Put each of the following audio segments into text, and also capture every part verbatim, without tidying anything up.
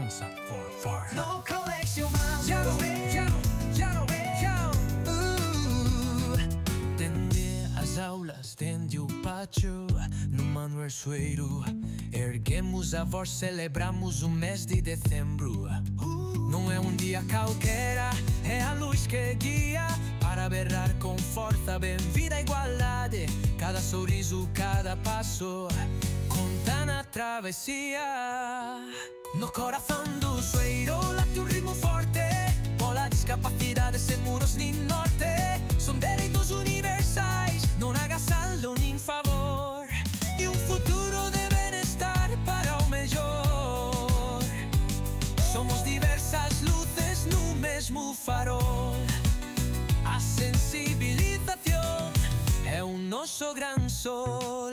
dança for far. No colégio mal, já não é, já não, já não é, já uh. Tende as aulas, tende o pátio, no Manuel Sueiro. Erguemos a voz, celebramos o mês de dezembro. Não é um dia qualquer, é a luz que guia para berrar com força, bem-vinda à igualdade. Cada sorriso, cada passo, conta na travessia. No coração do Sueiro late um ritmo forte, pela discapacidade sem muros nem norte. São direitos universais, não agasalho nem favor, e um futuro de bem-estar para o melhor. Somos diversas luzes no mesmo farol. A sensibilização é o nosso gran sol.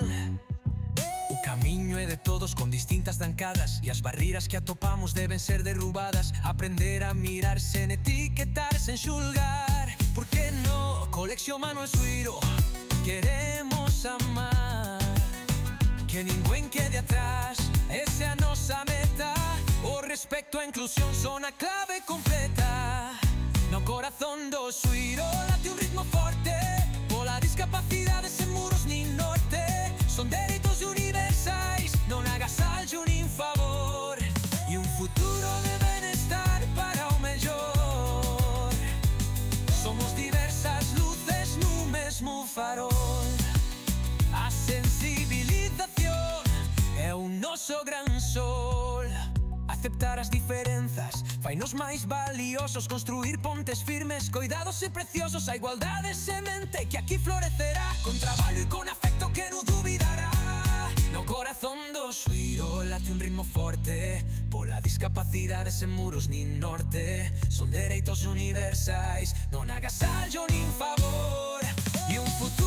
O caminho é de todos com distintas dancadas, e as barreiras que atopamos devem ser derrubadas. Aprender a mirar sem etiquetar, sem julgar. Por que no Colégio Manuel Sueiro queremos amar? Que ninguém quede atrás, essa é a nossa meta. O respeito e a inclusão são a clave completa. No coração do Sueiro late um ritmo forte, pola discapacidade sem muros nem norte. São direitos universais, não agasalho nem favor, e um futuro de bem-estar para o melhor. Somos diversas luzes no mesmo farol. A sensibilização é o nosso gran sol. Aceptar as diferenzas fai-nos máis valiosos. Construir pontes firmes, cuidados e preciosos. A igualdade semente que aquí florecerá, con traballo e con afecto que non dubidará. No corazón do Sueiro late un ritmo forte, pola discapacidade sen muros nin norte. Son dereitos universais, non agasallo nin favor, e un futuro